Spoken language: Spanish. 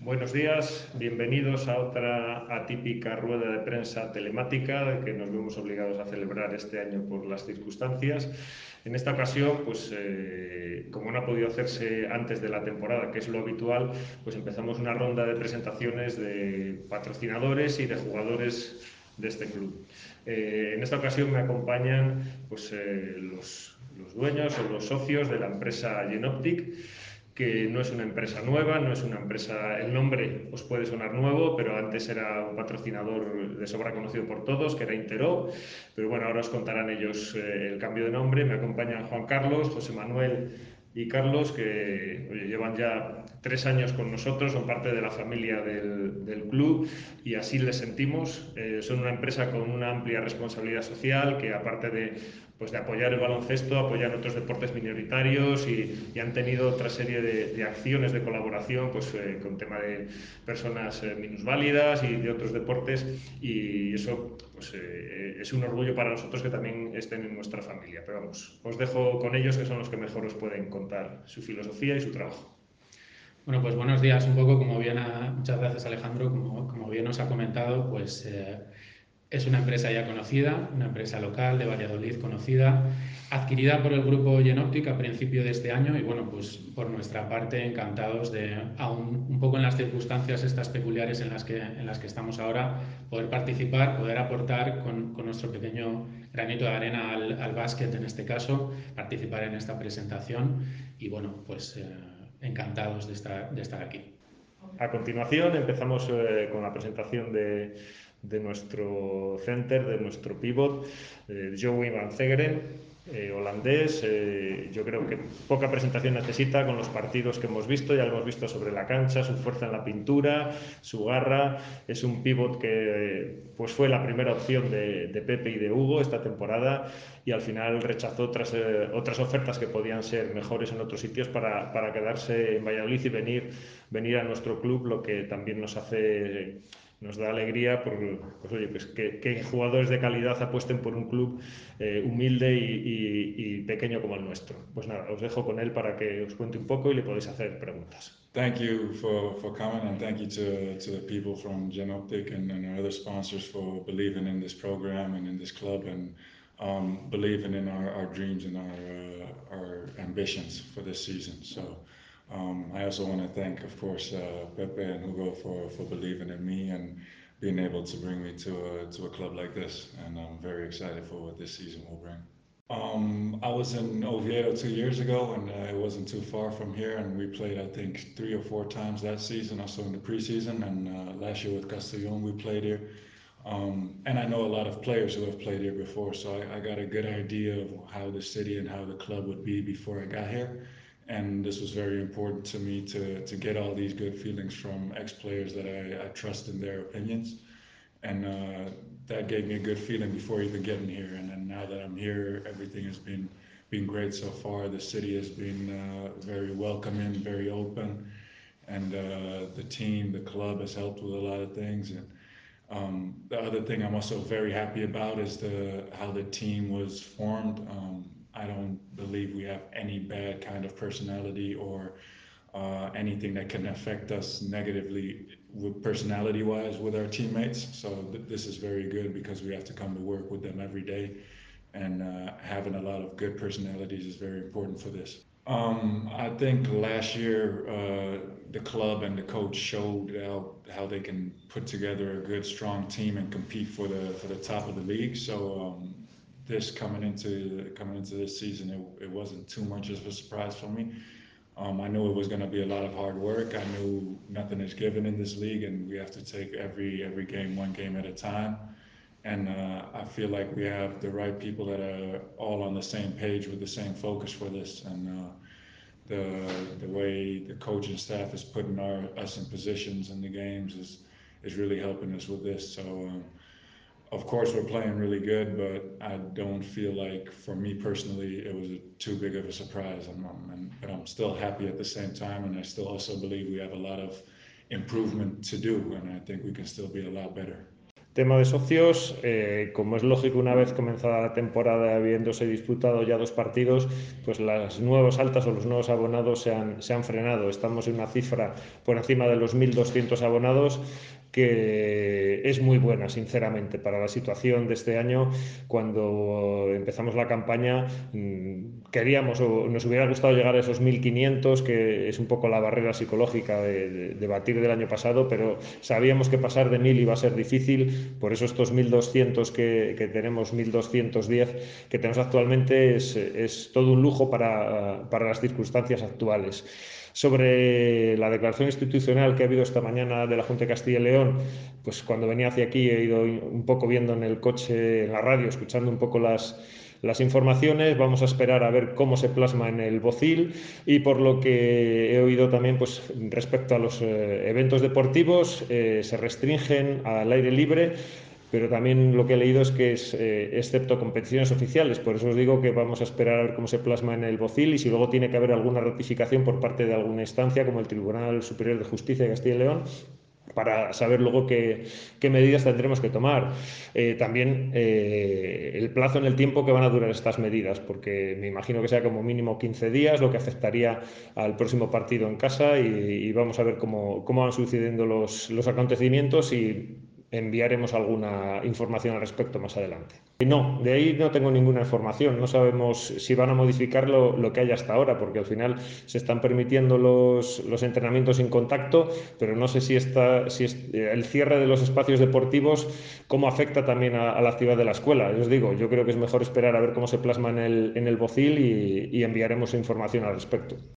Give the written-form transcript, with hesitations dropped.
Buenos días, bienvenidos a otra atípica rueda de prensa telemática que nos vemos obligados a celebrar este año por las circunstancias. En esta ocasión, como no ha podido hacerse antes de la temporada, que es lo habitual, pues empezamos una ronda de presentaciones de patrocinadores y de jugadores de este club. En esta ocasión me acompañan los dueños o los socios de la empresa Jenoptik, que no es una empresa nueva, no es una empresa, el nombre os puede sonar nuevo, pero antes era un patrocinador de sobra conocido por todos, que era Interop, pero bueno, ahora os contarán ellos el cambio de nombre. Me acompañan Juan Carlos, José Manuel y Carlos, que llevan ya 3 años con nosotros, son parte de la familia del club y así les sentimos. Son una empresa con una amplia responsabilidad social que, aparte de apoyar el baloncesto, apoyan otros deportes minoritarios y han tenido otra serie de acciones de colaboración con tema de personas minusválidas y de otros deportes, y eso es un orgullo para nosotros que también estén en nuestra familia. Pero vamos, os dejo con ellos, que son los que mejor os pueden contar su filosofía y su trabajo. Bueno, pues buenos días. Un poco muchas gracias, Alejandro. Como bien os ha comentado, es una empresa ya conocida, una empresa local de Valladolid conocida, adquirida por el grupo Jenoptik a principio de este año, y bueno, pues por nuestra parte encantados de, aún un poco en las circunstancias estas peculiares en las que estamos ahora, poder participar, poder aportar con nuestro pequeño granito de arena al básquet, en este caso, participar en esta presentación y bueno, encantados de estar aquí. A continuación empezamos con la presentación de nuestro center, de nuestro pivot, Joey Van Zegeren, holandés. Yo creo que poca presentación necesita con los partidos que hemos visto. Ya lo hemos visto sobre la cancha, su fuerza en la pintura, su garra. Es un pivot que fue la primera opción de Pepe y de Hugo esta temporada, y al final rechazó otras ofertas que podían ser mejores en otros sitios para quedarse en Valladolid y venir a nuestro club, lo que también nos da alegría que jugadores de calidad apuesten por un club humilde y pequeño como el nuestro. Pues nada, os dejo con él para que os cuente un poco y le podéis hacer preguntas. Thank you for coming, and thank you to the people from Genoptic and our other sponsors for believing in this program and in this club, and believing in our dreams and our ambitions for this season. So I also want to thank, of course, Pepe and Hugo for believing in me and being able to bring me to a club like this. And I'm very excited for what this season will bring. I was in Oviedo 2 years ago, and it wasn't too far from here. And we played, I think, 3 or 4 times that season, also in the preseason. And last year with Castellón, we played here. And I know a lot of players who have played here before, so I got a good idea of how the city and how the club would be before I got here. And this was very important to me to get all these good feelings from ex-players that I trust in their opinions. And that gave me a good feeling before even getting here. And then now that I'm here, everything has been great so far. The city has been very welcoming, very open, and the team, the club has helped with a lot of things. And the other thing I'm also very happy about is how the team was formed. I don't believe we have any bad kind of personality or anything that can affect us negatively with personality-wise with our teammates. So this is very good because we have to come to work with them every day, and having a lot of good personalities is very important for this. I think last year the club and the coach showed how they can put together a good, strong team and compete for the top of the league. So this coming into this season, it wasn't too much of a surprise for me. I knew it was going to be a lot of hard work. I knew nothing is given in this league, and we have to take every game one game at a time. And I feel like we have the right people that are all on the same page with the same focus for this. And the way the coaching staff is putting us in positions in the games is really helping us with this. So of course we're playing really good, but I don't feel like, for me personally, it was too big of a surprise. But I'm still happy at the same time, and I still also believe we have a lot of improvement to do, and I think we can still be a lot better. Tema de socios, como es lógico, una vez comenzada la temporada, habiéndose disputado ya 2 partidos, pues las nuevas altas o los nuevos abonados se han frenado. Estamos en una cifra por encima de los 1.200 abonados, que es muy buena, sinceramente, para la situación de este año. Cuando empezamos la campaña, queríamos o nos hubiera gustado llegar a esos 1.500, que es un poco la barrera psicológica de batir del año pasado, pero sabíamos que pasar de 1.000 iba a ser difícil. Por eso estos 1.200 que tenemos, 1.210 que tenemos actualmente, es todo un lujo para las circunstancias actuales. Sobre la declaración institucional que ha habido esta mañana de la Junta de Castilla y León, pues cuando venía hacia aquí he ido un poco viendo en el coche, en la radio, escuchando un poco las informaciones. Vamos a esperar a ver cómo se plasma en el BOCIL, y por lo que he oído también, pues respecto a los eventos deportivos, se restringen al aire libre, pero también lo que he leído es que es excepto competiciones oficiales. Por eso os digo que vamos a esperar a ver cómo se plasma en el BOCIL, y si luego tiene que haber alguna ratificación por parte de alguna instancia como el Tribunal Superior de Justicia de Castilla y León, para saber luego qué medidas tendremos que tomar. También el plazo en el tiempo que van a durar estas medidas, porque me imagino que sea como mínimo 15 días, lo que afectaría al próximo partido en casa, y vamos a ver cómo van sucediendo los acontecimientos, y enviaremos alguna información al respecto más adelante. No, de ahí no tengo ninguna información. No sabemos si van a modificar lo que hay hasta ahora, porque al final se están permitiendo los entrenamientos sin contacto, pero no sé si el cierre de los espacios deportivos, cómo afecta también a la actividad de la escuela. Os digo, yo creo que es mejor esperar a ver cómo se plasma en el BOCIL, y enviaremos información al respecto.